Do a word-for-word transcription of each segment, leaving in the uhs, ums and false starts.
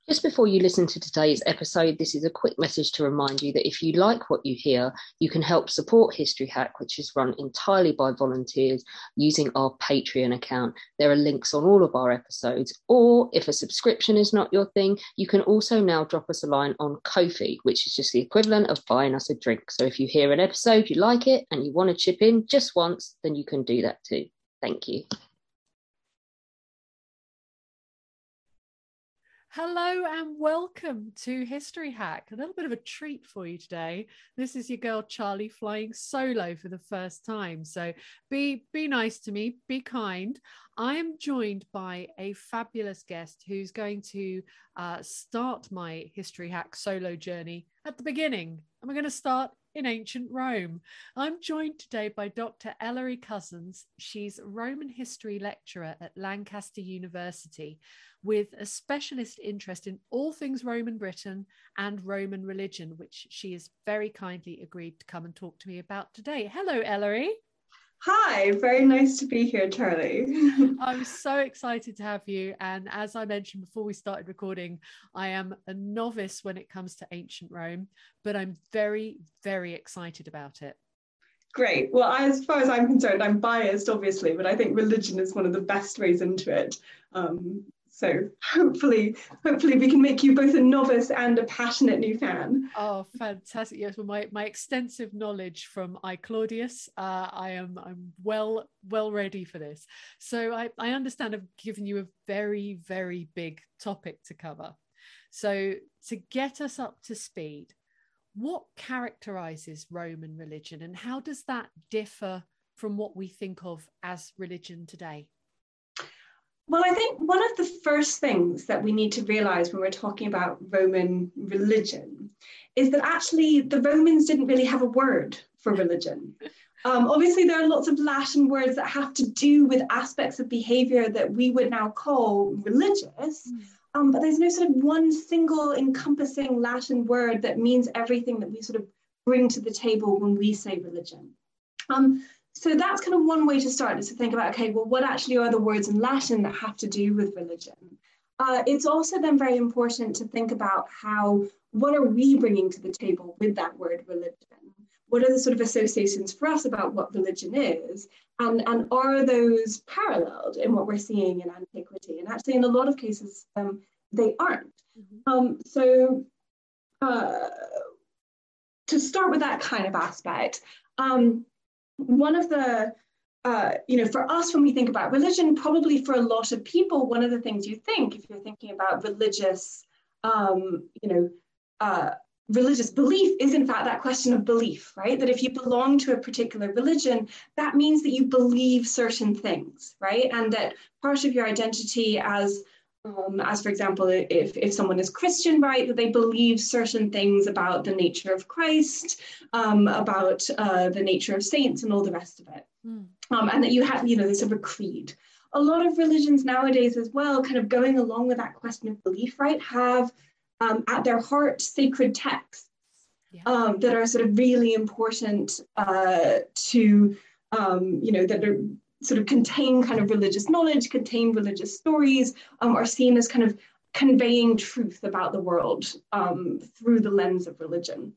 Just before you listen to today's episode, this is a quick message to remind you that if you like what you hear, you can help support History Hack, which is run entirely by volunteers using our Patreon account. There are links on all of our episodes, or if a subscription is not your thing, you can also now drop us a line on Ko-fi, which is just the equivalent of buying us a drink. So if you hear an episode, you like it, and you want to chip in just once, then you can do that too. Thank you. Hello and welcome to History Hack. A little bit of a treat for you today. This is your girl Charlie flying solo for the first time. So be, be nice to me, be kind. I am joined by a fabulous guest who's going to uh, start my History Hack solo journey at the beginning. And we're going to start in ancient Rome. I'm joined today by Doctor Ellery Cousins. She's a Roman history lecturer at Lancaster University with a specialist interest in all things Roman Britain and Roman religion, which she has very kindly agreed to come and talk to me about today. Hello, Ellery. Hi, very nice to be here, Charlie. I'm so excited to have you. And as I mentioned before we started recording, I am a novice when it comes to ancient Rome, but I'm very, very excited about it. Great. Well, as far as I'm concerned, I'm biased, obviously, but I think religion is one of the best ways into it. Um, so hopefully, hopefully we can make you both a novice and a passionate new fan. Oh, fantastic. Yes, well, my, my extensive knowledge from I Claudius, uh, I am I'm well, well ready for this. So I, I understand I've given you a very, very big topic to cover. So to get us up to speed, what characterizes Roman religion and how does that differ from what we think of as religion today? Well, I think one of the first things that we need to realize when we're talking about Roman religion is that actually the Romans didn't really have a word for religion. Um, obviously, there are lots of Latin words that have to do with aspects of behavior that we would now call religious, mm. um, but there's no sort of one single encompassing Latin word that means everything that we sort of bring to the table when we say religion. Um, So that's kind of one way to start, is to think about, okay, well, what actually are the words in Latin that have to do with religion? Uh, it's also then very important to think about how, what are we bringing to the table with that word religion? What are the sort of associations for us about what religion is? And, and are those paralleled in what we're seeing in antiquity? And actually, in a lot of cases, um, they aren't. Mm-hmm. Um, so uh, to start with that kind of aspect, um, one of the, uh, you know, for us, when we think about religion, probably for a lot of people, one of the things you think, if you're thinking about religious, um, you know, uh, religious belief is in fact that question of belief, right? That if you belong to a particular religion, that means that you believe certain things, right? And that part of your identity as Um, as for example, if, if someone is Christian, right, that they believe certain things about the nature of Christ, um, about uh, the nature of saints and all the rest of it. Mm. Um, and that you have, you know, this sort of a creed. A lot of religions nowadays as well, kind of going along with that question of belief, right, have um, at their heart sacred texts yeah. um, that are sort of really important uh, to, um, you know, that are sort of contain kind of religious knowledge, contain religious stories, um, are seen as kind of conveying truth about the world um, through the lens of religion.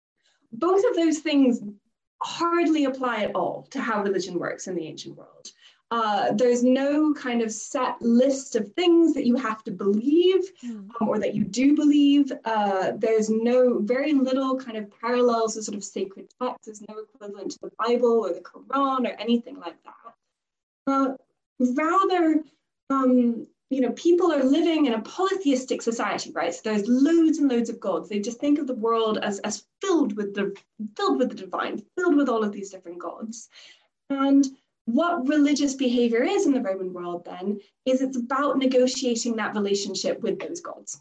Both of those things hardly apply at all to how religion works in the ancient world. Uh, there's no kind of set list of things that you have to believe mm. um, or that you do believe. Uh, there's no, very little kind of parallels to sort of sacred texts. There's no equivalent to the Bible or the Quran or anything like that. Uh, rather, um, you know, people are living in a polytheistic society, right? So there's loads and loads of gods. They just think of the world as, as filled with the filled with the divine, filled with all of these different gods. And what religious behavior is in the Roman world then is it's about negotiating that relationship with those gods.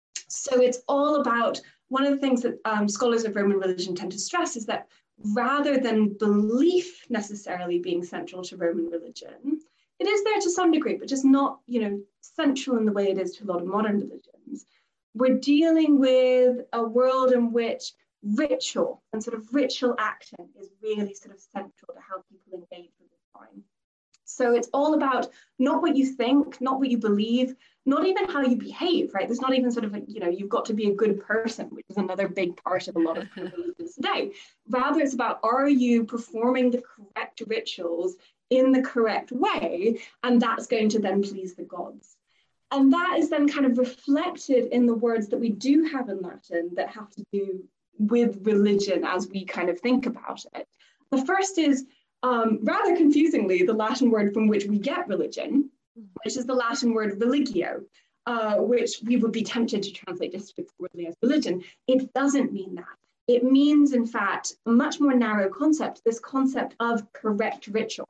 So it's all about, one of the things that um, scholars of Roman religion tend to stress is that rather than belief necessarily being central to Roman religion, it is there to some degree, but just not, you know, central in the way it is to a lot of modern religions. We're dealing with a world in which ritual and sort of ritual action is really sort of central to how people engage with the divine. So it's all about not what you think, not what you believe, not even how you behave, right? There's not even sort of, a, you know, you've got to be a good person, which is another big part of a lot of religions today. Rather, it's about, are you performing the correct rituals in the correct way? And that's going to then please the gods. And that is then kind of reflected in the words that we do have in Latin that have to do with religion as we kind of think about it. The first is, um, rather confusingly, the Latin word from which we get religion, which is the Latin word religio, uh, which we would be tempted to translate just straightforwardly as religion. It doesn't mean that. It means, in fact, a much more narrow concept, this concept of correct ritual,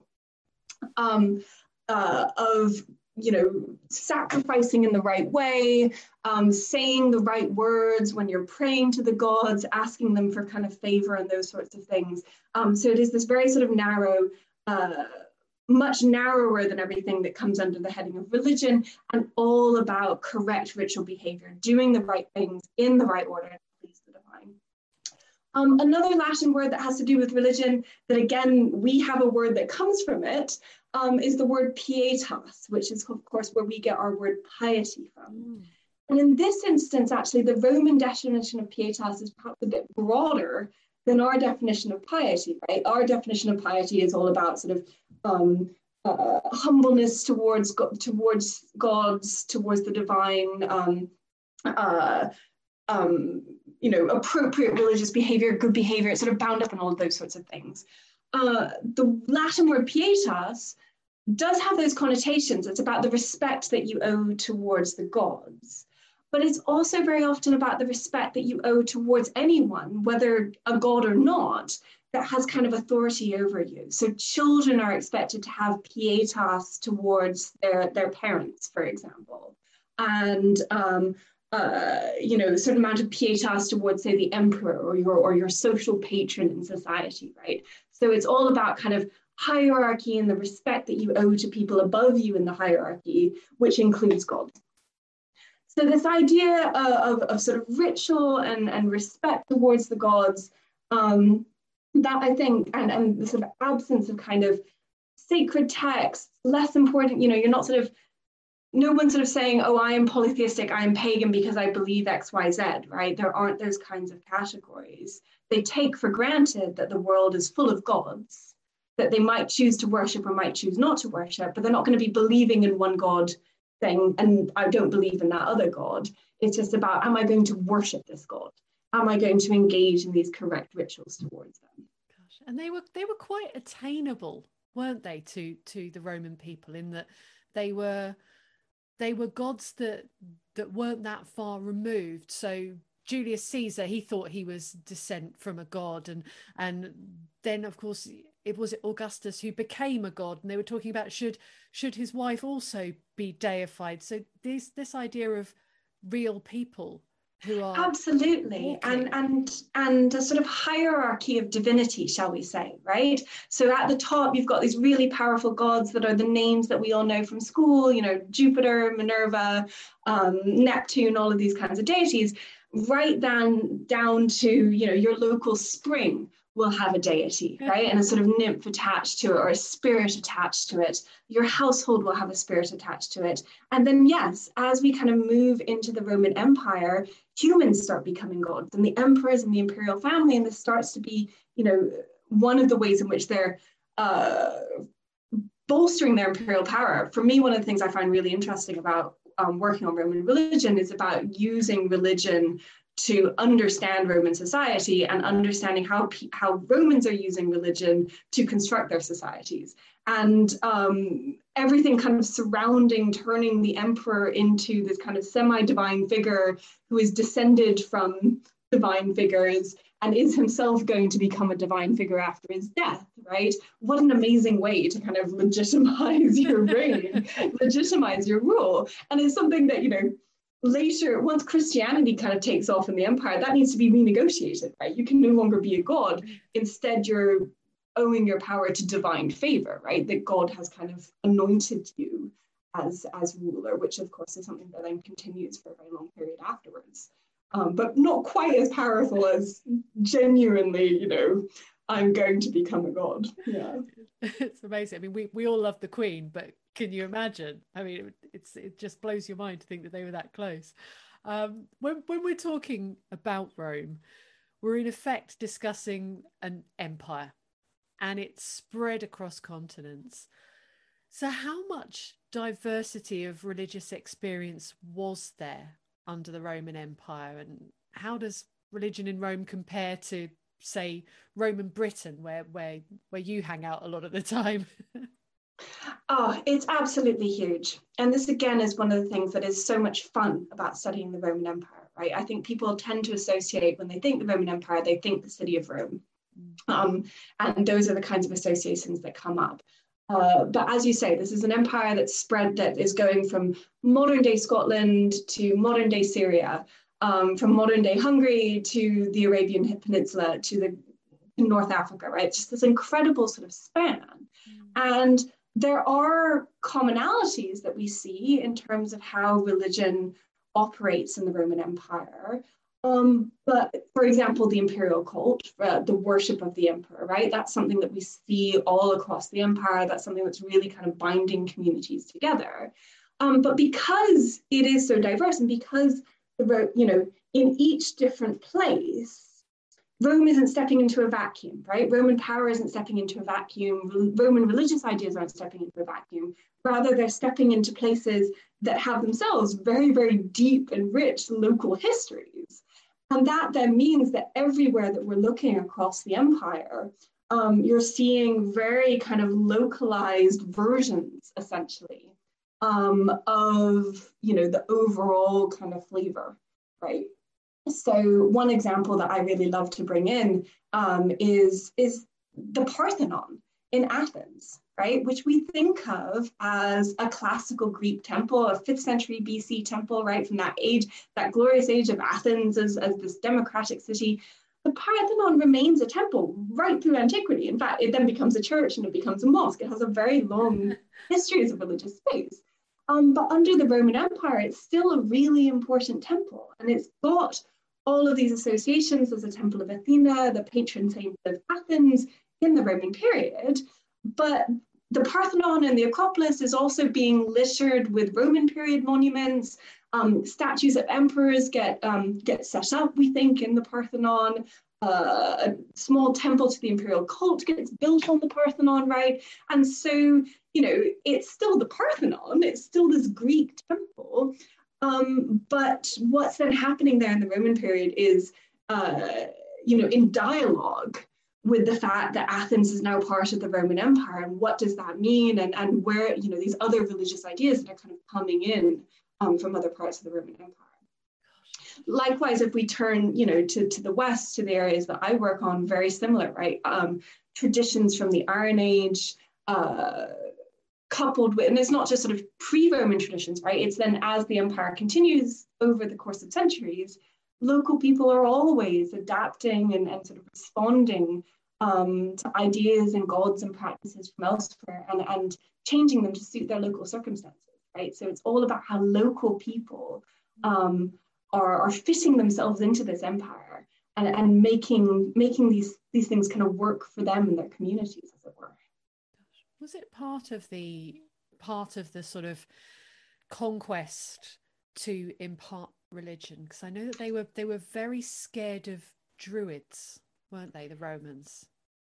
um, uh, of you know, sacrificing in the right way, um, saying the right words when you're praying to the gods, asking them for kind of favor and those sorts of things. Um, so it is this very sort of narrow, uh, much narrower than everything that comes under the heading of religion, and all about correct ritual behavior, doing the right things in the right order to please the divine. Um, another Latin word that has to do with religion, that again, we have a word that comes from it, um, is the word pietas, which is of course where we get our word piety from. Mm. And in this instance, actually, the Roman definition of pietas is perhaps a bit broader than our definition of piety, right? Our definition of piety is all about sort of um, uh, humbleness towards, God, towards gods, towards the divine, um, uh, um, you know, appropriate religious behavior, good behavior, it's sort of bound up in all of those sorts of things. Uh, the Latin word pietas does have those connotations. It's about the respect that you owe towards the gods, but it's also very often about the respect that you owe towards anyone, whether a god or not, that has kind of authority over you. So children are expected to have pietas towards their, their parents, for example, and um, Uh, you know, a certain amount of pietas towards, say, the emperor or your or your social patron in society, right? So it's all about kind of hierarchy and the respect that you owe to people above you in the hierarchy, which includes God. So this idea uh, of, of sort of ritual and, and respect towards the gods, um, that I think, and, and the sort of absence of kind of sacred texts, less important, you know, you're not sort of, no one's sort of saying, oh, I am polytheistic, I am pagan because I believe X, Y, Z, right? There aren't those kinds of categories. They take for granted that the world is full of gods, that they might choose to worship or might choose not to worship, but they're not going to be believing in one God thing, and I don't believe in that other God. It's just about, am I going to worship this God? Am I going to engage in these correct rituals towards them? Gosh, and they were they were quite attainable, weren't they, to to the Roman people, in that they were they were gods that that weren't that far removed. So Julius Caesar, he thought he was descent from a god, and and then of course it was Augustus who became a god, and they were talking about should should his wife also be deified. So this this idea of real people who are absolutely and and and a sort of hierarchy of divinity, shall we say, right? So at the top you've got these really powerful gods that are the names that we all know from school, you know, Jupiter, Minerva, um, Neptune, all of these kinds of deities, right down down to, you know, your local spring will have a deity, right? And a sort of nymph attached to it, or a spirit attached to it. Your household will have a spirit attached to it. And then, yes, as we kind of move into the Roman Empire, humans start becoming gods, and the emperors and the imperial family, and this starts to be, you know, one of the ways in which they're uh, bolstering their imperial power. For me, one of the things I find really interesting about um, working on Roman religion is about using religion to understand Roman society and understanding how how Romans are using religion to construct their societies, and um, everything kind of surrounding turning the emperor into this kind of semi-divine figure who is descended from divine figures and is himself going to become a divine figure after his death, right? What an amazing way to kind of legitimize your reign, legitimize your rule. And it's something that, you know, later, once Christianity kind of takes off in the empire, that needs to be renegotiated, right? You can no longer be a god. Instead, you're owing your power to divine favor, right? That God has kind of anointed you as, as ruler, which of course is something that then continues for a very long period afterwards. Um, but not quite as powerful as genuinely, you know, I'm going to become a god. Yeah. It's amazing. I mean, we, we all love the Queen, but can you imagine? I mean, it's it just blows your mind to think that they were that close. Um, when when we're talking about Rome, we're in effect discussing an empire, and it's spread across continents. So how much diversity of religious experience was there under the Roman Empire, and how does religion in Rome compare to, say, Roman Britain, where where where you hang out a lot of the time? Oh, it's absolutely huge. And this again is one of the things that is so much fun about studying the Roman Empire, right? I think people tend to associate, when they think the Roman Empire, they think the city of Rome. Um, and those are the kinds of associations that come up. Uh, but as you say, this is an empire that's spread, that is going from modern day Scotland to modern day Syria, um, from modern day Hungary to the Arabian Peninsula to the to North Africa, right? It's just this incredible sort of span. Mm. And there are commonalities that we see in terms of how religion operates in the Roman Empire. Um, but for example, the imperial cult, uh, the worship of the emperor, right? That's something that we see all across the empire. That's something that's really kind of binding communities together. Um, but because it is so diverse, and because, the, you know, in each different place, Rome isn't stepping into a vacuum, right? Roman power isn't stepping into a vacuum. Roman religious ideas aren't stepping into a vacuum. Rather, they're stepping into places that have themselves very, very deep and rich local histories. And that then means that everywhere that we're looking across the empire, um, you're seeing very kind of localized versions, essentially, um, of, you know, the overall kind of flavor, right? So one example that I really love to bring in um, is, is the Parthenon in Athens, right? Which we think of as a classical Greek temple, a fifth century B C temple, right? From that age, that glorious age of Athens as, as this democratic city. The Parthenon remains a temple right through antiquity. In fact, it then becomes a church and it becomes a mosque. It has a very long history as a religious space. Um, but under the Roman Empire, it's still a really important temple. And it's got all of these associations as a temple of Athena, the patron saint of Athens in the Roman period. But the Parthenon and the Acropolis is also being littered with Roman period monuments. Um, statues of emperors get, um, get set up, we think, in the Parthenon. Uh, a small temple to the imperial cult gets built on the Parthenon, right? And so, you know, it's still the Parthenon, it's still this Greek temple. Um, but what's then happening there in the Roman period is, uh, you know, in dialogue with the fact that Athens is now part of the Roman Empire, and what does that mean, and, and where, you know, these other religious ideas that are kind of coming in um, from other parts of the Roman Empire. Likewise, if we turn, you know, to, to the West, to the areas that I work on, very similar, right? Um, traditions from the Iron Age, uh, coupled with, and it's not just sort of pre-Roman traditions, right? It's then as the empire continues over the course of centuries, local people are always adapting and, and sort of responding um, to ideas and gods and practices from elsewhere, and, and changing them to suit their local circumstances, right? So it's all about how local people um, are, are fitting themselves into this empire and, and making, making these, these things kind of work for them and their communities, as it were. Was it part of the part of the sort of conquest to impart religion? Because I know that they were they were very scared of druids, weren't they, the Romans?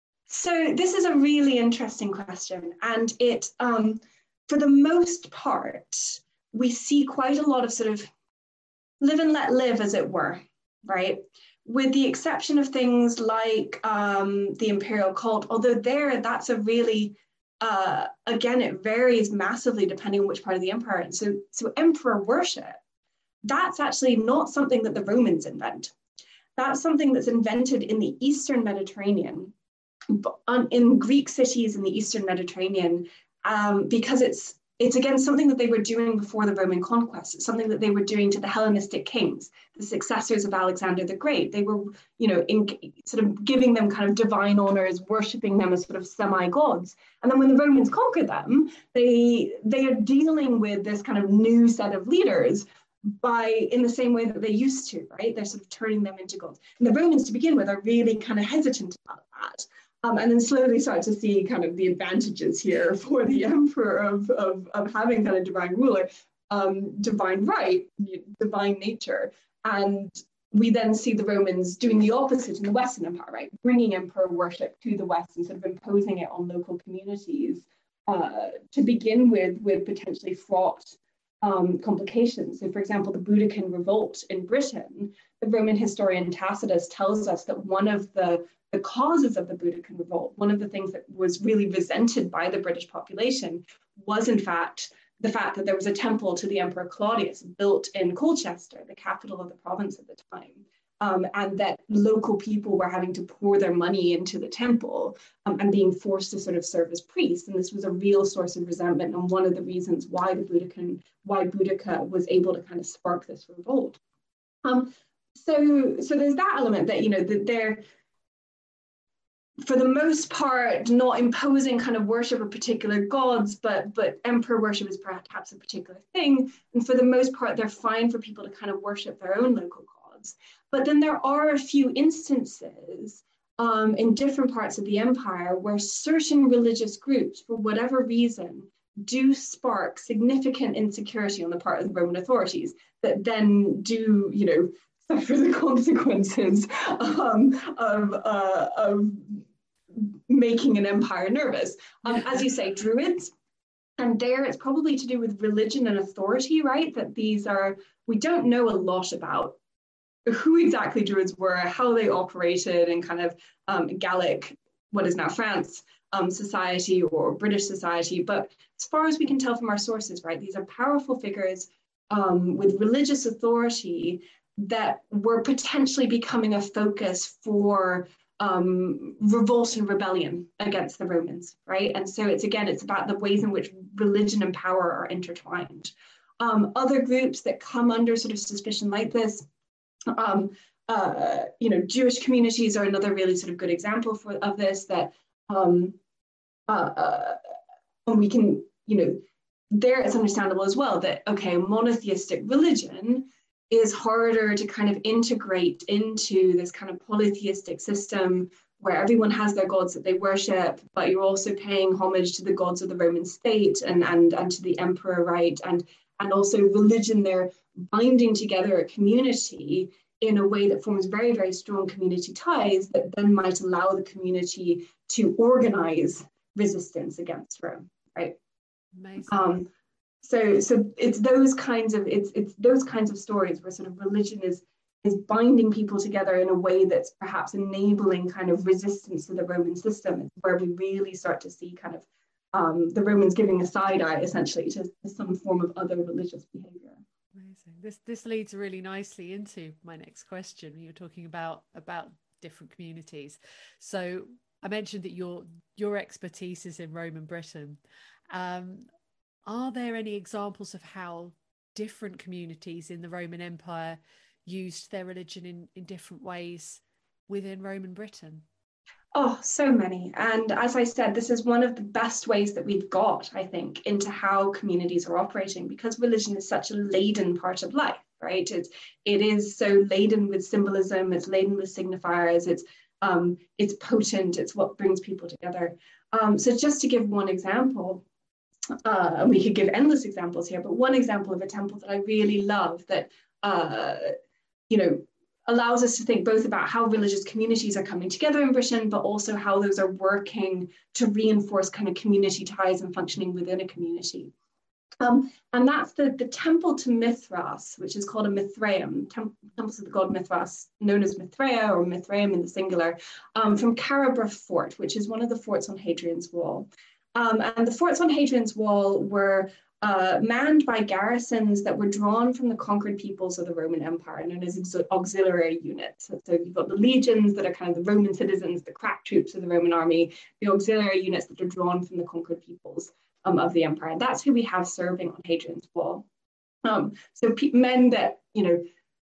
So this is a really interesting question, and it, um, for the most part, we see quite a lot of sort of live and let live, as it were, right? With the exception of things like um, the imperial cult, although there, that's a really Uh, again, it varies massively depending on which part of the empire. And so, so emperor worship, that's actually not something that the Romans invent. That's something that's invented in the Eastern Mediterranean, in Greek cities in the Eastern Mediterranean, um, because it's it's again something that they were doing before the Roman conquest. It's something that they were doing to the Hellenistic kings, the successors of Alexander the Great. They were, you know, in sort of giving them kind of divine honors, worshiping them as sort of semi-gods. And then when the Romans conquered them, they they are dealing with this kind of new set of leaders by in the same way that they used to, right? They're sort of turning them into gods. And the Romans, to begin with, are really kind of hesitant about that. Um, and then slowly start to see kind of the advantages here for the emperor of, of, of having kind of divine ruler. um, divine right, divine nature. And we then see the Romans doing the opposite in the Western Empire, right? Bringing emperor worship to the West and sort of imposing it on local communities uh, to begin with, with potentially fraught um, complications. So, for example, the Boudiccan revolt in Britain, the Roman historian Tacitus tells us that one of the, the causes of the Boudiccan revolt, one of the things that was really resented by the British population was, in fact, the fact that there was a temple to the Emperor Claudius built in Colchester, the capital of the province at the time, um, and that local people were having to pour their money into the temple um, and being forced to sort of serve as priests. And this was a real source of resentment and one of the reasons why the Boudiccan, why Boudica was able to kind of spark this revolt. Um, so, so there's that element that, you know, that they're, for the most part, not imposing kind of worship of particular gods, but but emperor worship is perhaps a particular thing. And for the most part, they're fine for people to kind of worship their own local gods. But then there are a few instances um, in different parts of the empire where certain religious groups, for whatever reason, do spark significant insecurity on the part of the Roman authorities that then do, you know, suffer the consequences um, of, uh, of making an empire nervous. Um, as you say, Druids, and there it's probably to do with religion and authority, right? That these are, we don't know a lot about who exactly Druids were, how they operated in kind of um, Gallic, what is now France, um, society or British society. But as far as we can tell from our sources, right, these are powerful figures um, with religious authority that were potentially becoming a focus for um, revolt and rebellion against the Romans, right? And so it's, again, it's about the ways in which religion and power are intertwined. Um, other groups that come under sort of suspicion like this, um, uh, you know, Jewish communities are another really sort of good example for, of this, that um, uh, uh, and we can, you know, there it's understandable as well that, okay, monotheistic religion is harder to kind of integrate into this kind of polytheistic system where everyone has their gods that they worship, but you're also paying homage to the gods of the Roman state and, and, and to the emperor, right? And, and also religion, they're binding together a community in a way that forms very, very strong community ties that then might allow the community to organize resistance against Rome, right? Amazing. Um, So, so it's those kinds of it's it's those kinds of stories where sort of religion is is binding people together in a way that's perhaps enabling kind of resistance to the Roman system. It's where we really start to see kind of um, the Romans giving a side eye essentially to, to some form of other religious behavior. Amazing. This this leads really nicely into my next question. You're talking about about different communities. So I mentioned that your your expertise is in Roman Britain. Um, Are there any examples of how different communities in the Roman Empire used their religion in, in different ways within Roman Britain? Oh, so many. And as I said, this is one of the best ways that we've got, I think, into how communities are operating, because religion is such a laden part of life, right? It's, it is so laden with symbolism, it's laden with signifiers, it's, um, it's potent, it's what brings people together. Um, so just to give one example, Uh, and we could give endless examples here, but one example of a temple that I really love that, uh, you know, allows us to think both about how religious communities are coming together in Britain, but also how those are working to reinforce kind of community ties and functioning within a community. Um, and that's the, the temple to Mithras, which is called a Mithraeum, tem temple to the god Mithras, known as Mithraea or Mithraeum in the singular, um, from Carabruff Fort, which is one of the forts on Hadrian's Wall. Um, and the forts on Hadrian's Wall were uh, manned by garrisons that were drawn from the conquered peoples of the Roman Empire, known as auxiliary units. So, so you've got the legions that are kind of the Roman citizens, the crack troops of the Roman army, the auxiliary units that are drawn from the conquered peoples um, of the empire. And that's who we have serving on Hadrian's Wall. Um, so men that, you know,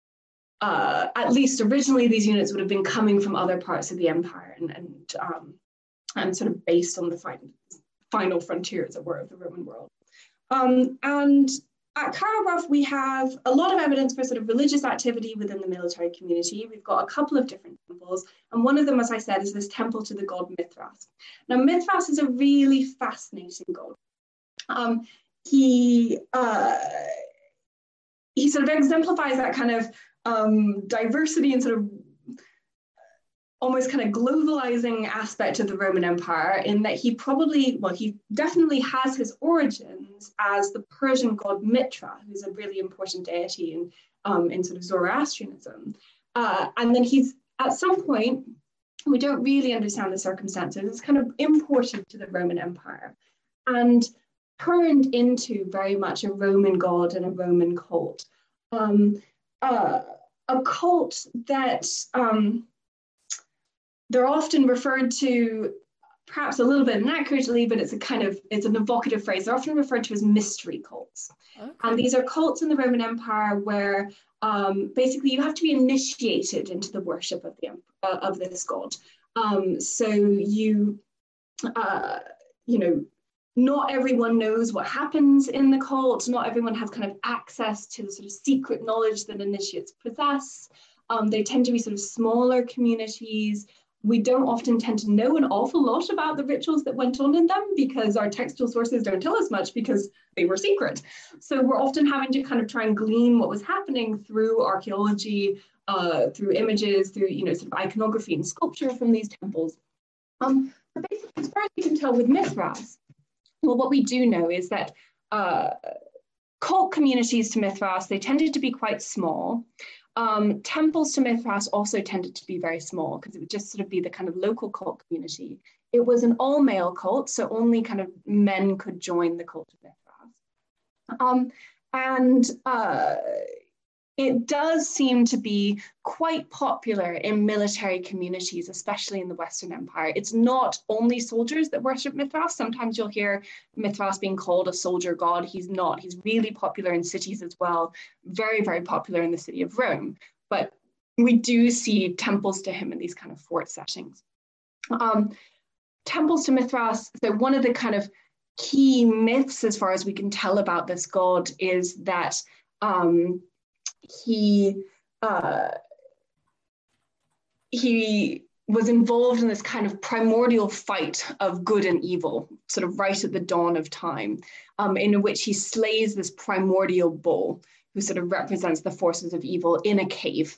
uh, at least originally these units would have been coming from other parts of the empire and, and, um, and sort of based on the fight. Final frontier, as it were, of the Roman world. Um, and at Carabruff, we have a lot of evidence for sort of religious activity within the military community. We've got a couple of different temples, and one of them, as I said, is this temple to the god Mithras. Now, Mithras is a really fascinating god. Um, he, uh, he sort of exemplifies that kind of um, diversity and sort of almost kind of globalizing aspect of the Roman Empire, in that he probably, well, he definitely has his origins as the Persian god Mitra, who's a really important deity in, um, in sort of Zoroastrianism. Uh, and then he's, at some point, we don't really understand the circumstances, it's kind of imported to the Roman Empire and turned into very much a Roman god and a Roman cult. Um, uh, a cult that um, they're often referred to, perhaps a little bit inaccurately, but it's a kind of, it's an evocative phrase. They're often referred to as mystery cults. Okay. And these are cults in the Roman Empire where um, basically you have to be initiated into the worship of, the, uh, of this god. Um, so you, uh, you know, not everyone knows what happens in the cult. Not everyone has kind of access to the sort of secret knowledge that initiates possess. Um, they tend to be sort of smaller communities. We don't often tend to know an awful lot about the rituals that went on in them because our textual sources don't tell us much because they were secret. So we're often having to kind of try and glean what was happening through archaeology, uh, through images, through, you know, sort of iconography and sculpture from these temples. Um, but basically, as far as we can tell with Mithras, well, what we do know is that uh, cult communities to Mithras, they tended to be quite small. Um, temples to Mithras also tended to be very small because it would just sort of be the kind of local cult community. It was an all-male cult, so only kind of men could join the cult of Mithras. Um, and uh, it does seem to be quite popular in military communities, especially in the Western Empire. It's not only soldiers that worship Mithras. Sometimes you'll hear Mithras being called a soldier god. He's not. He's really popular in cities as well. Very, very popular in the city of Rome. But we do see temples to him in these kind of fort settings. Um, temples to Mithras, so one of the kind of key myths as far as we can tell about this god is that um, he uh, he was involved in this kind of primordial fight of good and evil, sort of right at the dawn of time, um, in which he slays this primordial bull who sort of represents the forces of evil in a cave.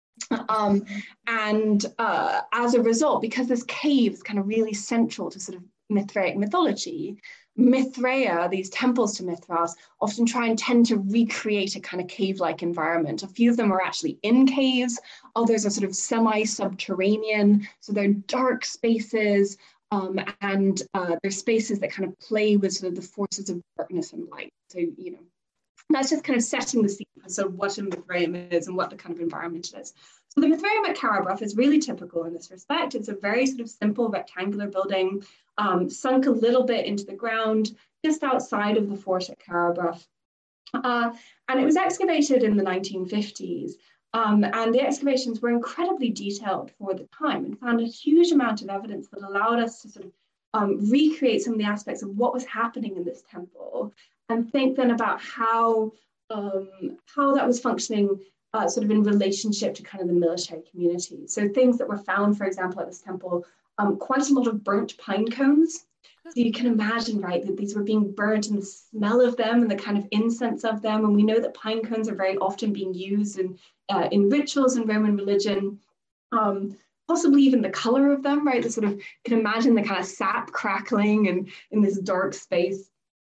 Um, and uh, as a result, because this cave is kind of really central to sort of Mithraic mythology, Mithraea, these temples to Mithras, often try and tend to recreate a kind of cave-like environment. A few of them are actually in caves, others are sort of semi-subterranean, so they're dark spaces, um, and uh, they're spaces that kind of play with sort of the forces of darkness and light. So, you know, that's just kind of setting the scene for sort of what a Mithraeum is and what the kind of environment it is. So the Mithraeum at Karaburh is really typical in this respect. It's a very sort of simple rectangular building, um, sunk a little bit into the ground, just outside of the fort at Karaburh. Uh, and it was excavated in the nineteen fifties. Um, and the excavations were incredibly detailed for the time and found a huge amount of evidence that allowed us to sort of um, recreate some of the aspects of what was happening in this temple and think then about how, um, how that was functioning uh, sort of in relationship to kind of the military community. So things that were found, for example, at this temple, um, quite a lot of burnt pine cones. So you can imagine, right, that these were being burnt and the smell of them and the kind of incense of them. And we know that pine cones are very often being used in, uh, in rituals in Roman religion. Um, possibly even the color of them, right? The sort of, you can imagine the kind of sap crackling and in this dark space.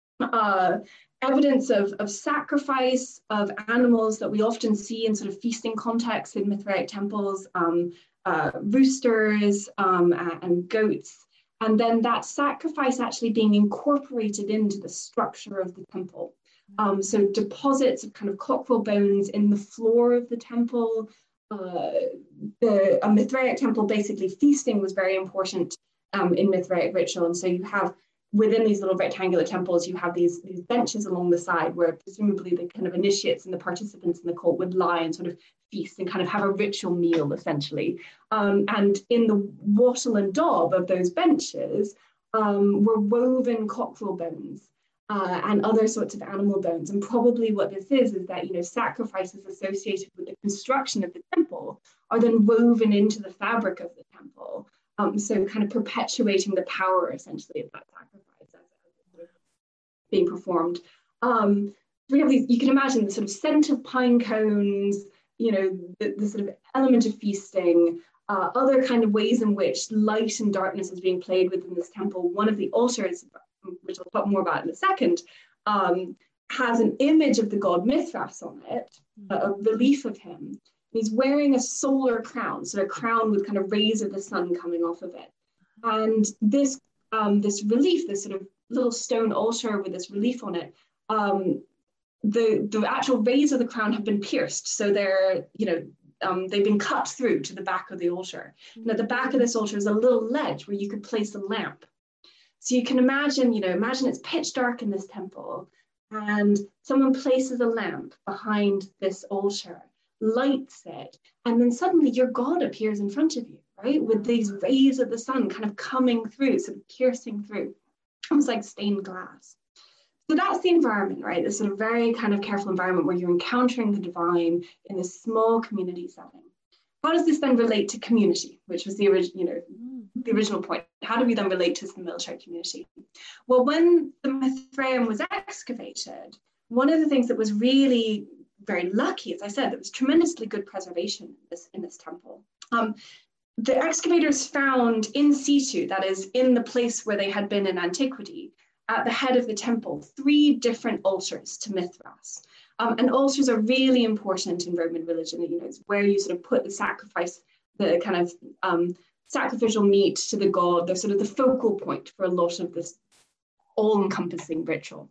Uh, evidence of, of sacrifice of animals that we often see in sort of feasting contexts in Mithraic temples, um, uh, roosters um, and, and goats. And then that sacrifice actually being incorporated into the structure of the temple. Um, so deposits of kind of cockerel bones in the floor of the temple. Uh, the a Mithraic temple, basically feasting was very important um, in Mithraic ritual. And so you have within these little rectangular temples, you have these, these benches along the side where presumably the kind of initiates and the participants in the cult would lie and sort of feast and kind of have a ritual meal, essentially. Um, and in the wattle and daub of those benches um, were woven cockerel bones uh, and other sorts of animal bones. And probably what this is, is that, you know, sacrifices associated with the construction of the temple are then woven into the fabric of the temple. Um, so kind of perpetuating the power, essentially, of that sacrifice as, as being performed. Um, we have these, you can imagine the sort of scent of pine cones, you know, the, the sort of element of feasting, uh, other kind of ways in which light and darkness is being played with in this temple. One of the altars, which I'll talk more about in a second, um, has an image of the god Mithras on it, a relief of him. He's wearing a solar crown, so a crown with kind of rays of the sun coming off of it. And this um, this relief, this sort of little stone altar with this relief on it, um, the, the actual rays of the crown have been pierced. So they're, you know, um, they've been cut through to the back of the altar. And at the back of this altar is a little ledge where you could place a lamp. So you can imagine, you know, imagine it's pitch dark in this temple, and someone places a lamp behind this altar, lights it, and then suddenly your God appears in front of you, right? With these rays of the sun kind of coming through, sort of piercing through, almost like stained glass. So that's the environment, right? This sort of very kind of careful environment where you're encountering the divine in this small community setting. How does this then relate to community, which was the original, you know, the original point? How do we then relate to the military community? Well, when the Mithraeum was excavated, one of the things that was really very lucky, as I said, there was tremendously good preservation in this, in this temple. Um, the excavators found in situ, that is, in the place where they had been in antiquity, at the head of the temple, three different altars to Mithras. Um, and altars are really important in Roman religion. You know, it's where you sort of put the sacrifice, the kind of um, sacrificial meat to the god. They're sort of the focal point for a lot of this all-encompassing ritual.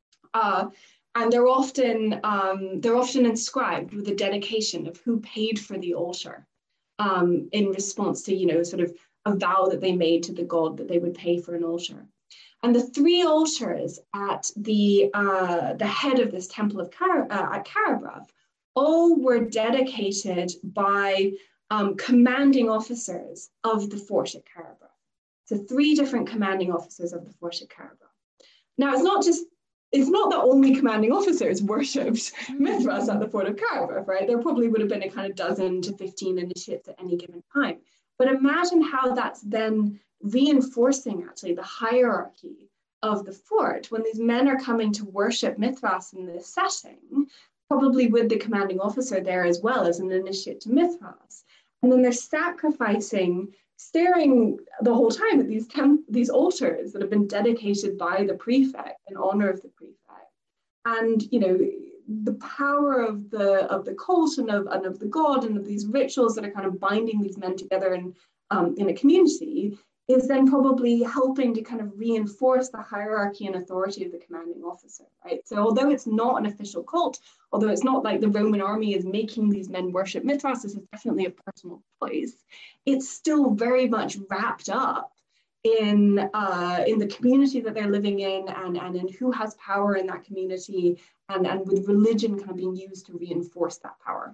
Uh, and they're often um, they're often inscribed with a dedication of who paid for the altar um, in response to, you know, sort of a vow that they made to the god that they would pay for an altar. And the three altars at the, uh, the head of this temple of Car uh, at Karabrav all were dedicated by um, commanding officers of the fort at Karabrav. So three different commanding officers of the fort at Karabrav. Now, it's not just, it's not that only commanding officers worshipped Mithras at the fort of Karabrav, right? There probably would have been a kind of dozen to fifteen initiates at any given time. But imagine how that's then reinforcing actually the hierarchy of the fort when these men are coming to worship Mithras in this setting, probably with the commanding officer there as well as an initiate to Mithras. And then they're sacrificing, staring the whole time at these, temp these altars that have been dedicated by the prefect in honor of the prefect. And, you know, the power of the, of the cult and of, and of the god and of these rituals that are kind of binding these men together in, um, in a community is then probably helping to kind of reinforce the hierarchy and authority of the commanding officer, right? So although it's not an official cult, although it's not like the Roman army is making these men worship Mithras, this is definitely a personal choice, it's still very much wrapped up in, uh, in the community that they're living in and, and in who has power in that community, and, and with religion kind of being used to reinforce that power.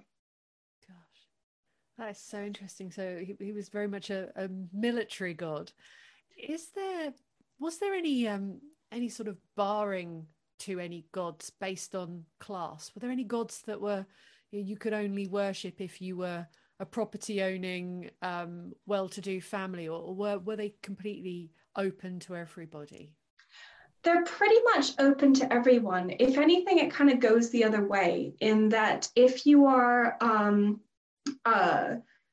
That is so interesting. So he, he was very much a, a military god. Is there, was there any um any sort of barring to any gods based on class? Were there any gods that were, you know, you could only worship if you were a property owning, um, well-to-do family, or, or were were they completely open to everybody? They're pretty much open to everyone. If anything, it kind of goes the other way in that if you are um Uh,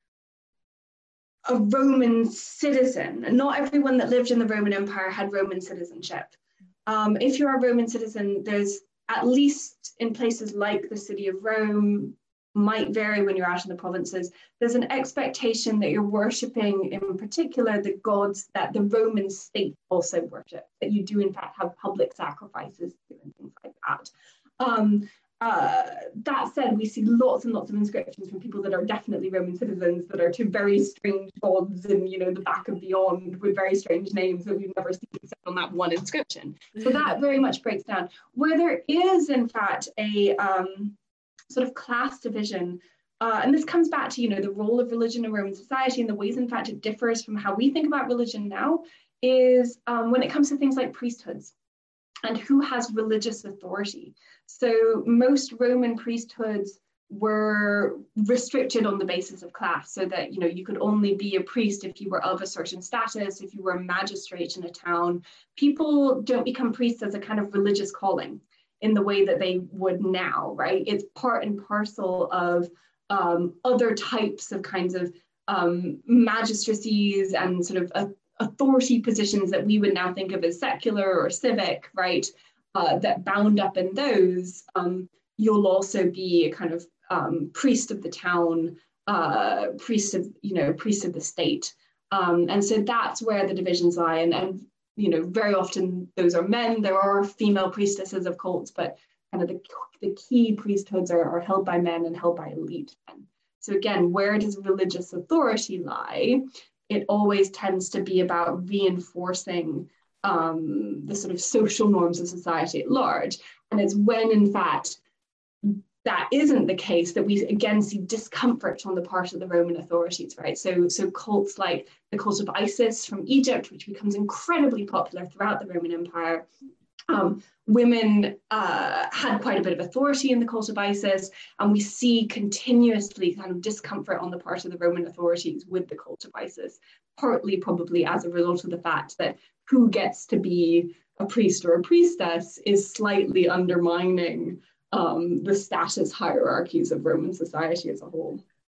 a Roman citizen, and not everyone that lived in the Roman Empire had Roman citizenship. Um, if you're a Roman citizen, there's at least in places like the city of Rome, might vary when you're out in the provinces, there's an expectation that you're worshipping in particular the gods that the Roman state also worship, that you do in fact have public sacrifices and things like that. Um, Uh, that said, we see lots and lots of inscriptions from people that are definitely Roman citizens that are to very strange gods in, you know, the back of beyond with very strange names that we've never seen except on that one inscription. So that very much breaks down. Where there is, in fact, a um, sort of class division, uh, and this comes back to, you know, the role of religion in Roman society and the ways, in fact, it differs from how we think about religion now, is um, when it comes to things like priesthoods and who has religious authority. So most Roman priesthoods were restricted on the basis of class, so that, you know, you could only be a priest if you were of a certain status, if you were a magistrate in a town. People don't become priests as a kind of religious calling. in the way that they would now, right? It's part and parcel of um, other types of kinds of um, magistracies and sort of uh, authority positions that we would now think of as secular or civic, right? Uh, that bound up in those, um, you'll also be a kind of um, priest of the town, uh, priest of, you know, priest of the state. Um, and so that's where the divisions lie. And, and, you know, very often those are men. There are female priestesses of cults, but kind of the, the key priesthoods are, are held by men and held by elite men. So again, where does religious authority lie? It always tends to be about reinforcing um, the sort of social norms of society at large. And it's when, in fact, that isn't the case that we again see discomfort on the part of the Roman authorities, right? So, so cults like the cult of Isis from Egypt, which becomes incredibly popular throughout the Roman Empire. Um, women uh, had quite a bit of authority in the cult of Isis, and we see continuously kind of discomfort on the part of the Roman authorities with the cult of Isis, partly probably as a result of the fact that who gets to be a priest or a priestess is slightly undermining um, the status hierarchies of Roman society as a whole.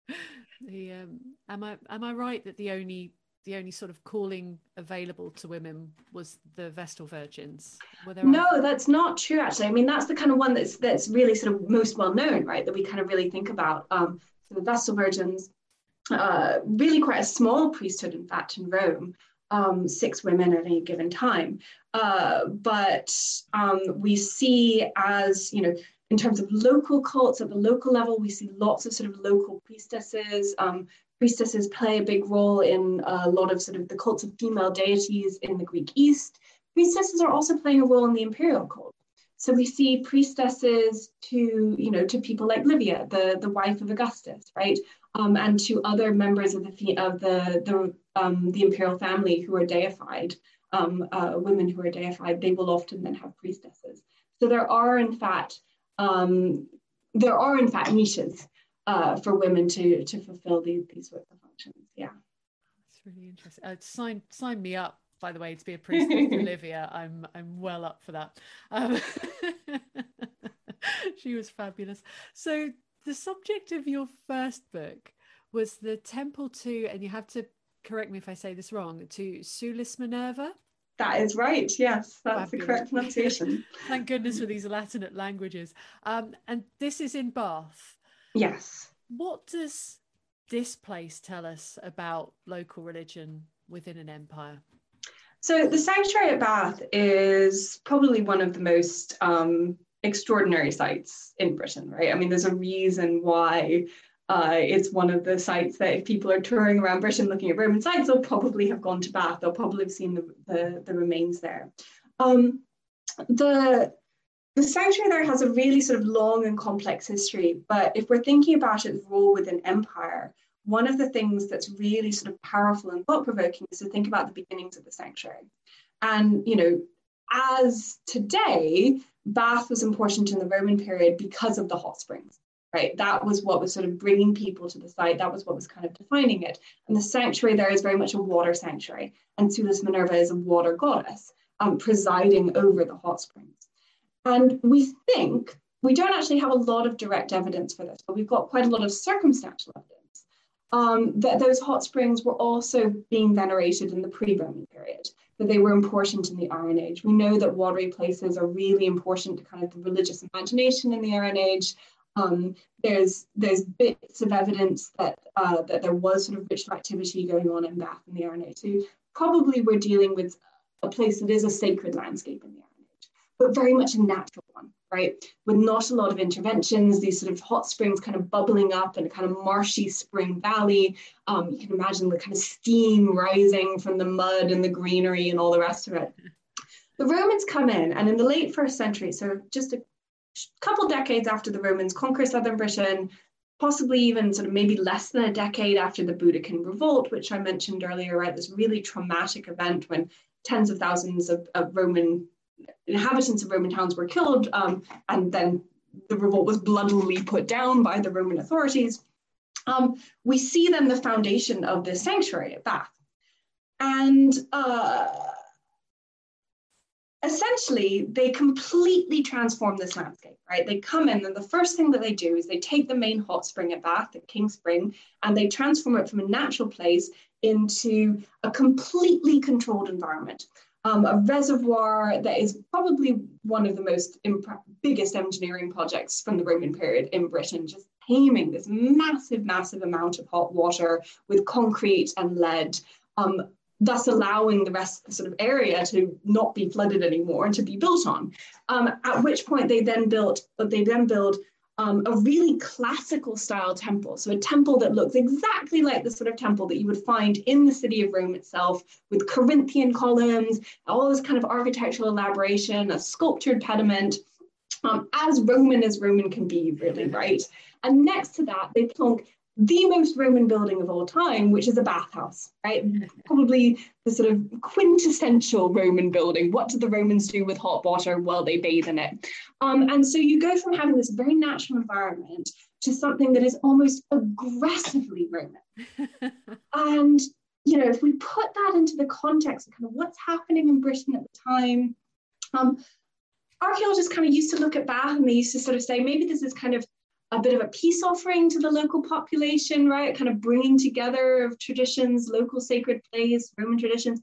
The um, am I am I right that the only the only sort of calling available to women was the Vestal Virgins? Were there no, other? That's not true, actually. I mean, that's the kind of one that's that's really sort of most well known, right? That we kind of really think about. Um, so the Vestal Virgins, uh, really quite a small priesthood, in fact, in Rome, um, six women at any given time. Uh, but um, we see as, you know, in terms of local cults at the local level, we see lots of sort of local priestesses. Um, priestesses play a big role in a lot of sort of the cults of female deities in the Greek East. Priestesses are also playing a role in the imperial cult. So we see priestesses to, you know, to people like Livia, the, the wife of Augustus, right? Um, and to other members of the of the the, um, the imperial family who are deified, um, uh, women who are deified, they will often then have priestesses. So there are, in fact, um, there are in fact niches uh, for women to to fulfill these these sorts of functions. Yeah, that's really interesting. Uh, sign sign me up, by the way, to be a priestess to Livia. I'm I'm well up for that. Um, she was fabulous. So the subject of your first book was the temple to, and you have to correct me if I say this wrong, to Sulis Minerva. That is right. Yes, that's Fabulous. The correct pronunciation. Thank goodness for these Latinate languages. Um, and this is in Bath. Yes. What does this place tell us about local religion within an empire? So the sanctuary at Bath is probably one of the most um, extraordinary sites in Britain, right? I mean, there's a reason why uh, it's one of the sites that if people are touring around Britain looking at Roman sites, they'll probably have gone to Bath. They'll probably have seen the, the, the remains there. Um, the, the sanctuary there has a really sort of long and complex history, but if we're thinking about its role within empire, one of the things that's really sort of powerful and thought-provoking is to think about the beginnings of the sanctuary. And, you know, as today, Bath was important in the Roman period because of the hot springs, right? That was what was sort of bringing people to the site. That was what was kind of defining it. And the sanctuary there is very much a water sanctuary. And Sulis Minerva is a water goddess um, presiding over the hot springs. And we think, we don't actually have a lot of direct evidence for this, but we've got quite a lot of circumstantial evidence um, that those hot springs were also being venerated in the pre-Roman period, that they were important in the Iron Age. We know that watery places are really important to kind of the religious imagination in the Iron Age. Um, there's there's bits of evidence that uh, that there was sort of ritual activity going on in Bath in the Iron Age. So probably we're dealing with a place that is a sacred landscape in the Iron Age, but very much a natural one, right? With not a lot of interventions, these sort of hot springs kind of bubbling up in a kind of marshy spring valley. Um, you can imagine the kind of steam rising from the mud and the greenery and all the rest of it. The Romans come in, and in the late first century, so just a couple decades after the Romans conquer southern Britain, possibly even sort of maybe less than a decade after the Boudiccan Revolt, which I mentioned earlier, right? This really traumatic event when tens of thousands of, of Roman inhabitants of Roman towns were killed, um, and then the revolt was bloodily put down by the Roman authorities. Um, we see then the foundation of this sanctuary at Bath. And uh, essentially, they completely transform this landscape, right? They come in, and the first thing that they do is they take the main hot spring at Bath, at King Spring, and they transform it from a natural place into a completely controlled environment. Um, a reservoir that is probably one of the most imp- biggest engineering projects from the Roman period in Britain, just taming this massive, massive amount of hot water with concrete and lead, um, thus allowing the rest of the sort of area to not be flooded anymore and to be built on. Um, at which point they then built, they then build um, a really classical style temple. So a temple that looks exactly like the sort of temple that you would find in the city of Rome itself, with Corinthian columns, all this kind of architectural elaboration, a sculptured pediment, um, as Roman as Roman can be, really, right? And next to that, they plonk the most Roman building of all time, which is a bathhouse, right? Probably the sort of quintessential Roman building. What do the Romans do with hot water? Well, they bathe in it. Um, and so you go from having this very natural environment to something that is almost aggressively Roman. And, you know, if we put that into the context of kind of what's happening in Britain at the time, um, archaeologists kind of used to look at Bath and they used to sort of say, maybe this is kind of a bit of a peace offering to the local population, right? Kind of bringing together of traditions, local sacred plays, Roman traditions.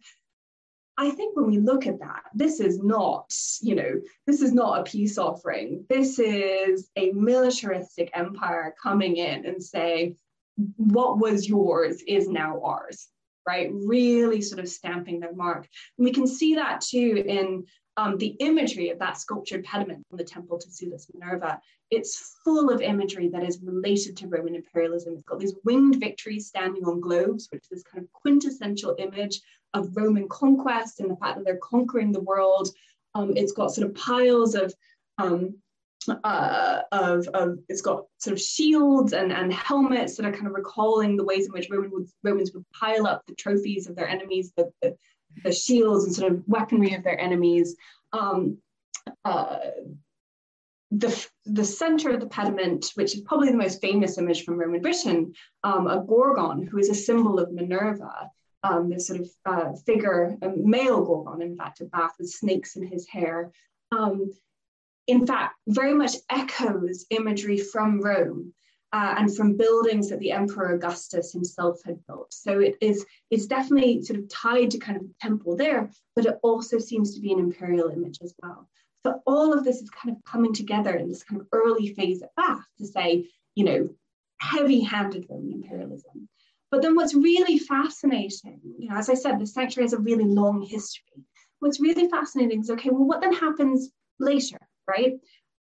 I think when we look at that, this is not, you know, this is not a peace offering. This is a militaristic empire coming in and saying, what was yours is now ours, right? Really sort of stamping their mark. And we can see that too in Um, the imagery of that sculptured pediment from the temple to Sulis Minerva. It's full of imagery that is related to Roman imperialism. It's got these winged victories standing on globes, which is this kind of quintessential image of Roman conquest and the fact that they're conquering the world. Um, it's got sort of piles of, um, uh, of, of, it's got sort of shields and, and helmets that are kind of recalling the ways in which Roman would, Romans would pile up the trophies of their enemies, the, the the shields and sort of weaponry of their enemies. Um, uh, the, the center of the pediment, which is probably the most famous image from Roman Britain, um, a Gorgon, who is a symbol of Minerva, um, this sort of uh, figure, a male Gorgon, in fact, at Bath, with snakes in his hair, um, in fact, very much echoes imagery from Rome. Uh, and from buildings that the Emperor Augustus himself had built. So it is, it's definitely sort of tied to kind of the temple there, but it also seems to be an imperial image as well. So all of this is kind of coming together in this kind of early phase at Bath to say, you know, heavy-handed Roman imperialism. But then what's really fascinating, you know, as I said, the sanctuary has a really long history. What's really fascinating is, okay, well, what then happens later, right?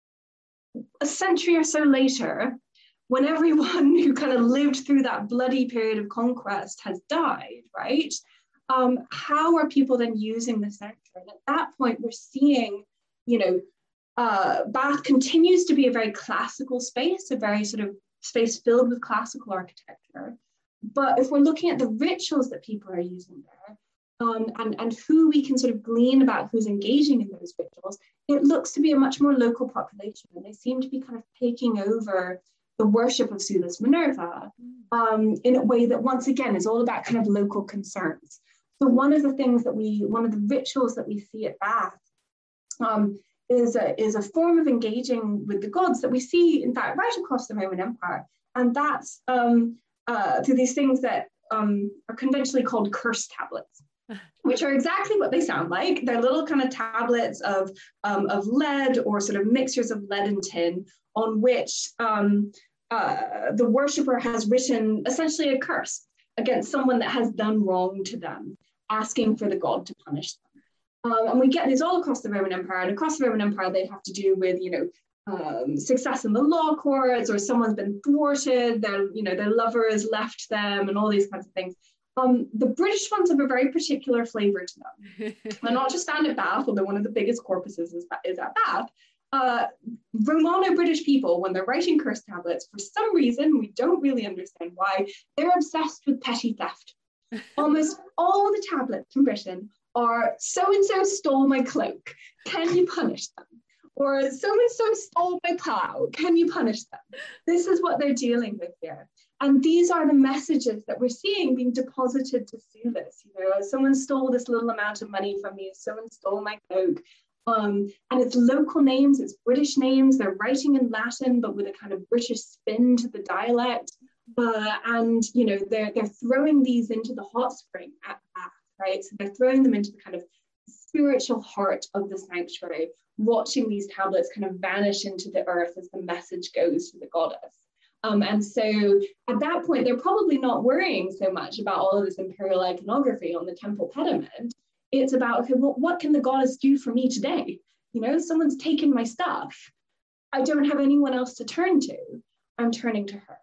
A century or so later, when everyone who kind of lived through that bloody period of conquest has died, right? Um, how are people then using the sanctuary? And at that point, we're seeing, you know, uh, Bath continues to be a very classical space, a very sort of space filled with classical architecture. But if we're looking at the rituals that people are using there, um, and, and who we can sort of glean about who's engaging in those rituals, it looks to be a much more local population. And they seem to be kind of taking over the worship of Sulis Minerva um, in a way that, once again, is all about kind of local concerns. So one of the things that we, one of the rituals that we see at Bath um, is, a, is a form of engaging with the gods that we see, in fact, right across the Roman Empire. And that's um, uh, through these things that um, are conventionally called curse tablets, which are exactly what they sound like. They're little kind of tablets of, um, of lead or sort of mixtures of lead and tin on which um, uh, the worshipper has written essentially a curse against someone that has done wrong to them, asking for the god to punish them. Um, and we get these all across the Roman Empire, and across the Roman Empire, they have to do with, you know, um, success in the law courts, or someone's been thwarted, their, you know, their lover has left them, and all these kinds of things. Um, the British ones have a very particular flavour to them. They're not just found at Bath, although one of the biggest corpuses is, is at Bath. Uh, Romano-British people, when they're writing curse tablets, for some reason, we don't really understand why, they're obsessed with petty theft. Almost all the tablets from Britain are, so-and-so stole my cloak, can you punish them? Or so-and-so stole my plough, can you punish them? This is what they're dealing with here. And these are the messages that we're seeing being deposited to Sulis. You know, someone stole this little amount of money from me, someone stole my cloak. Um, and it's local names, it's British names, they're writing in Latin, but with a kind of British spin to the dialect. Uh, and, you know, they're, they're throwing these into the hot spring at Bath, right? So they're throwing them into the kind of spiritual heart of the sanctuary, watching these tablets kind of vanish into the earth as the message goes to the goddess. Um, and so at that point, they're probably not worrying so much about all of this imperial iconography on the temple pediment. It's about, okay, well, what can the goddess do for me today? You know, someone's taken my stuff. I don't have anyone else to turn to. I'm turning to her.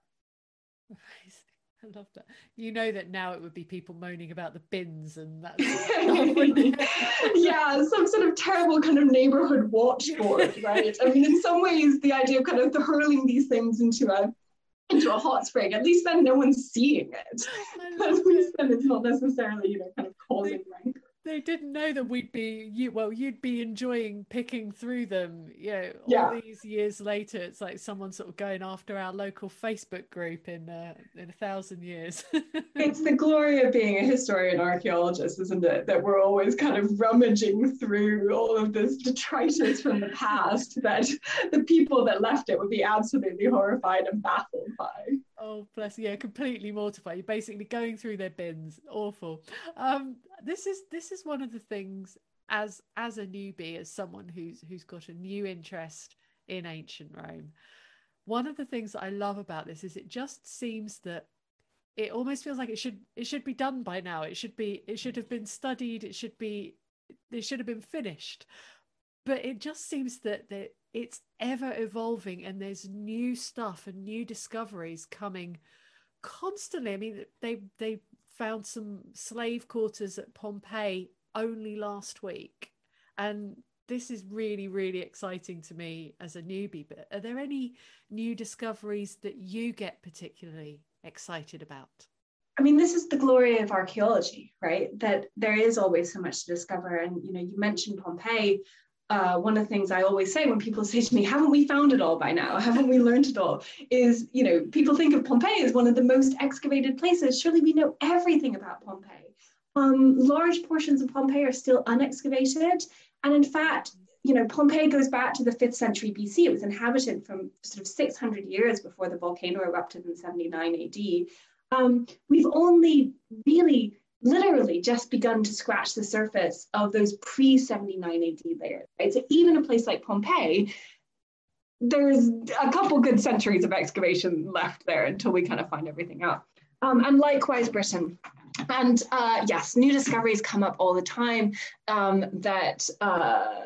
I love that. You know that now it would be people moaning about the bins and that sort of stuff. Yeah, some sort of terrible kind of neighborhood watch board, right? I mean, in some ways, the idea of kind of the hurling these things into a into a hot spring, at least then no one's seeing it. At least then it's not necessarily, you know, kind of causing rancor. They didn't know that we'd be you well you'd be enjoying picking through them, you know, all yeah. these years later. It's like someone sort of going after our local Facebook group in uh, in a thousand years. It's the glory of being a historian archaeologist, isn't it, that we're always kind of rummaging through all of this detritus from the past that the people that left it would be absolutely horrified and baffled by. Oh, bless you. Yeah, completely mortified. You're basically going through their bins. Awful. Um, this is this is one of the things as as a newbie, as someone who's who's got a new interest in ancient Rome. One of the things that I love about this is it just seems that it almost feels like it should it should be done by now. It should be it should have been studied. It should be it should have been finished. But it just seems that that it's ever evolving and there's new stuff and new discoveries coming constantly. I mean, they they found some slave quarters at Pompeii only last week. And this is really, really exciting to me as a newbie. But are there any new discoveries that you get particularly excited about? I mean, this is the glory of archaeology, right? That there is always so much to discover. And, you know, you mentioned Pompeii. Uh, one of the things I always say when people say to me, haven't we found it all by now? Haven't we learned it all? Is, you know, people think of Pompeii as one of the most excavated places. Surely we know everything about Pompeii. Um, large portions of Pompeii are still unexcavated. And in fact, you know, Pompeii goes back to the fifth century B C. It was inhabited from sort of six hundred years before the volcano erupted in seventy-nine A D. Um, we've only really literally just begun to scratch the surface of those pre seventy-nine A D layers, right? So even a place like Pompeii, there's a couple good centuries of excavation left there until we kind of find everything out. Um, and likewise, Britain. And uh, yes, new discoveries come up all the time um, that, uh,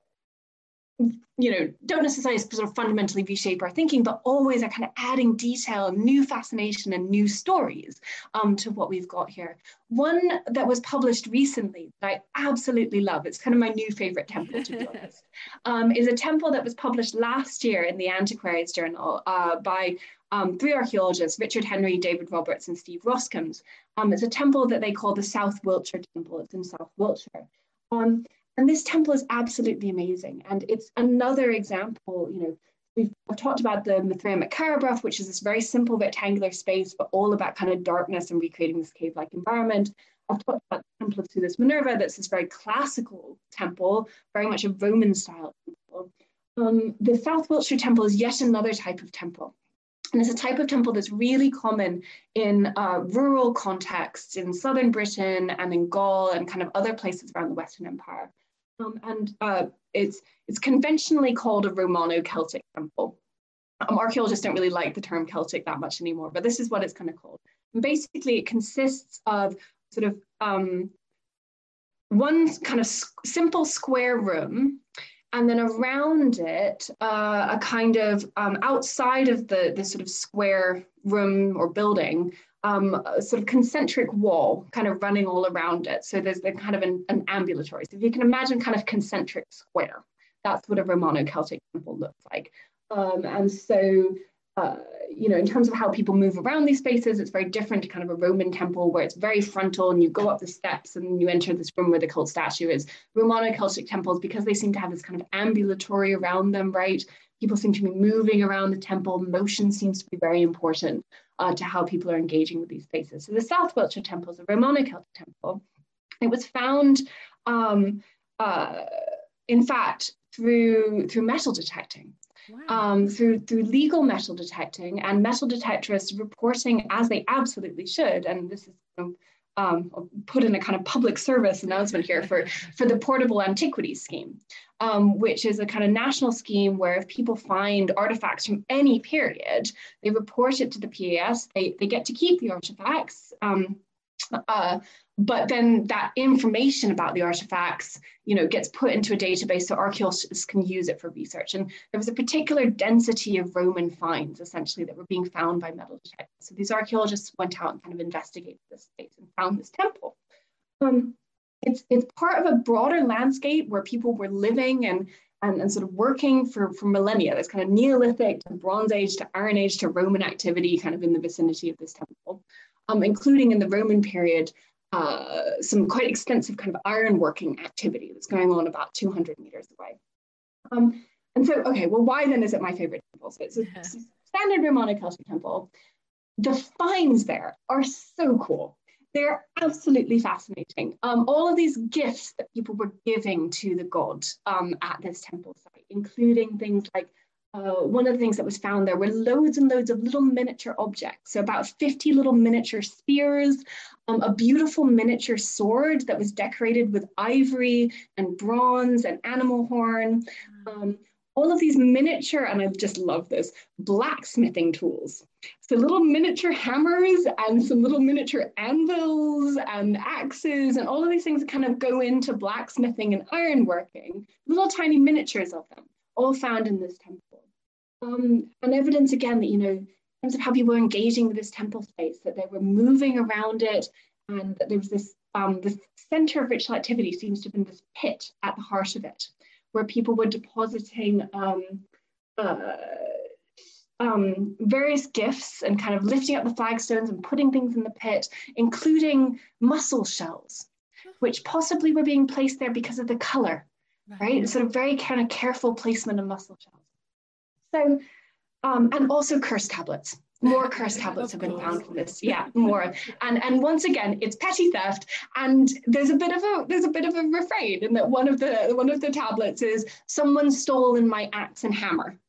you know, don't necessarily sort of fundamentally reshape our thinking, but always are kind of adding detail, new fascination and new stories um, to what we've got here. One that was published recently that I absolutely love, it's kind of my new favorite temple, to be honest, um, is a temple that was published last year in the Antiquaries Journal uh, by um, three archaeologists, Richard Henry, David Roberts, and Steve Roskams. Um, it's a temple that they call the South Wiltshire Temple. It's in South Wiltshire. Um, And this temple is absolutely amazing. And it's another example, you know, we've I've talked about the Mithraeum at Carabruth, which is this very simple rectangular space, but all about kind of darkness and recreating this cave-like environment. I've talked about the Temple of Sulis Minerva, that's this very classical temple, very much a Roman style temple. Um, the South Wiltshire Temple is yet another type of temple. And it's a type of temple that's really common in uh, rural contexts in southern Britain and in Gaul and kind of other places around the Western Empire. Um, and uh, it's, it's conventionally called a Romano-Celtic temple. Um, archaeologists don't really like the term Celtic that much anymore, but this is what it's kind of called. And basically, it consists of sort of um, one kind of simple square room, and then around it, uh, a kind of um, outside of the, the sort of square room or building, um, a sort of concentric wall kind of running all around it. So there's the kind of an, an ambulatory. So if you can imagine kind of concentric square, that's what a Romano-Celtic temple looks like. Um, and so, uh, you know, in terms of how people move around these spaces, it's very different to kind of a Roman temple where it's very frontal and you go up the steps and you enter this room where the cult statue is. Romano-Celtic temples, because they seem to have this kind of ambulatory around them, right? People seem to be moving around the temple. Motion seems to be very important. uh, to how people are engaging with these spaces. So the South Wiltshire Temple is a Roman Celtic temple. It was found, um, uh, in fact, through, through metal detecting. Wow. Um, through through legal metal detecting and metal detectorists reporting, as they absolutely should, and this is um, um, put in a kind of public service announcement here for, for the Portable Antiquities Scheme, um, which is a kind of national scheme where if people find artifacts from any period, they report it to the P A S, they, they get to keep the artifacts, um, uh, but then that information about the artifacts, you know, gets put into a database so archaeologists can use it for research. And there was a particular density of Roman finds, essentially, that were being found by metal detectors. So these archaeologists went out and kind of investigated this space and found this temple. Um, it's, it's part of a broader landscape where people were living and, and, and sort of working for, for millennia. There's kind of Neolithic to Bronze Age to Iron Age to Roman activity kind of in the vicinity of this temple, um, including in the Roman period, Uh, some quite extensive kind of ironworking activity that's going on about two hundred meters away. Um, and so, okay, well, why then is it my favorite temple? So it's a, yeah. it's a standard Roman Celtic temple. The finds there are so cool. They're absolutely fascinating. Um, all of these gifts that people were giving to the god um, at this temple site, including things like Uh, one of the things that was found there were loads and loads of little miniature objects. So about fifty little miniature spears, um, a beautiful miniature sword that was decorated with ivory and bronze and animal horn. Um, all of these miniature, and I just love this, blacksmithing tools. So little miniature hammers and some little miniature anvils and axes and all of these things that kind of go into blacksmithing and ironworking, little tiny miniatures of them, all found in this temple. Um, and evidence again that, you know, in terms of how people were engaging with this temple space, that they were moving around it, and that there was this, um, the center of ritual activity seems to have been this pit at the heart of it, where people were depositing um, uh, um, various gifts and kind of lifting up the flagstones and putting things in the pit, including mussel shells, which possibly were being placed there because of the color, right? right? Sort of very kind of careful placement of mussel shells. So, um, and also curse tablets. More curse tablets have been found for this. Yeah, more. And and once again, it's petty theft. And there's a bit of a there's a bit of a refrain in that one of the one of the tablets is someone stole in my axe and hammer.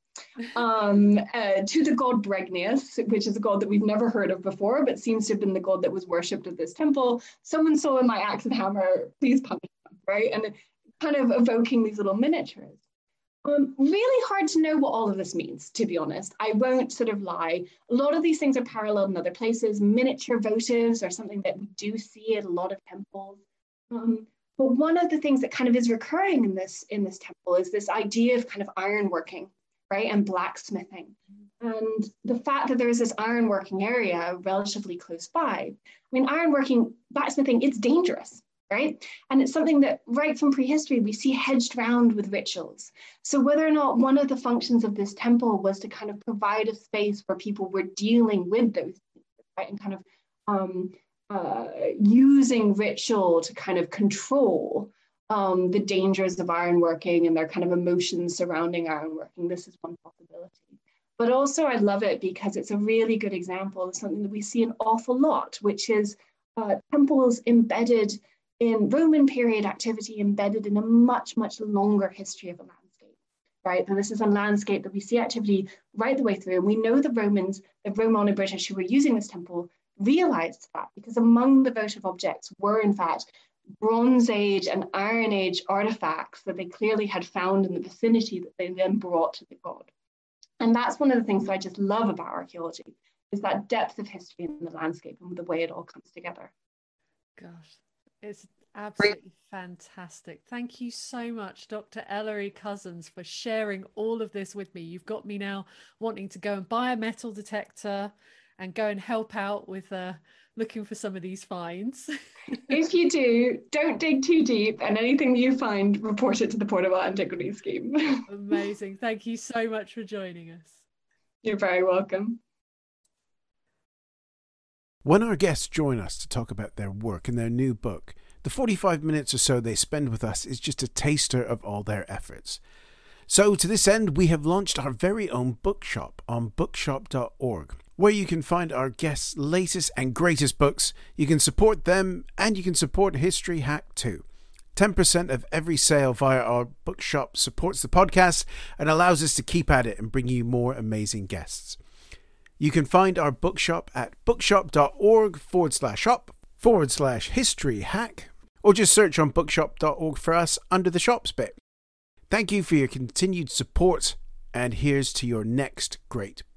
Um, uh, to the god Bregnius, which is a god that we've never heard of before, but seems to have been the god that was worshipped at this temple. Someone stole in my axe and hammer. Please punish them, right? And kind of evoking these little miniatures. Um, really hard to know what all of this means, to be honest. I won't sort of lie. A lot of these things are paralleled in other places. Miniature votives are something that we do see at a lot of temples. Um, but one of the things that kind of is recurring in this, in this temple is this idea of kind of ironworking, right, and blacksmithing. And the fact that there's this ironworking area relatively close by. I mean, ironworking, blacksmithing, it's dangerous. Right? And it's something that right from prehistory, we see hedged round with rituals. So whether or not one of the functions of this temple was to kind of provide a space where people were dealing with those things, right? And kind of um, uh, using ritual to kind of control um, the dangers of ironworking and their kind of emotions surrounding ironworking. This is one possibility. But also I love it because it's a really good example of something that we see an awful lot, which is uh, temples embedded in Roman period activity embedded in a much, much longer history of a landscape, right? And this is a landscape that we see activity right the way through. And we know the Romans, the Romano-British who were using this temple realized that, because among the votive objects were in fact Bronze Age and Iron Age artifacts that they clearly had found in the vicinity that they then brought to the god. And that's one of the things that I just love about archaeology, is that depth of history in the landscape and the way it all comes together. Gosh. It's absolutely fantastic. Thank you so much, Doctor Ellery Cousins, for sharing all of this with me. You've got me now wanting to go and buy a metal detector and go and help out with uh, looking for some of these finds. If you do, don't dig too deep, and anything you find, report it to the Portable Antiquities Scheme. Amazing. Thank you so much for joining us. You're very welcome. When our guests join us to talk about their work and their new book, the forty-five minutes or so they spend with us is just a taster of all their efforts. So to this end, we have launched our very own bookshop on bookshop dot org. where you can find our guests' latest and greatest books. You can support them and you can support History Hack too. ten percent of every sale via our bookshop supports the podcast and allows us to keep at it and bring you more amazing guests. You can find our bookshop at bookshop.org forward slash shop forward slash history hack, or just search on bookshop dot org for us under the shops bit. Thank you for your continued support, and here's to your next great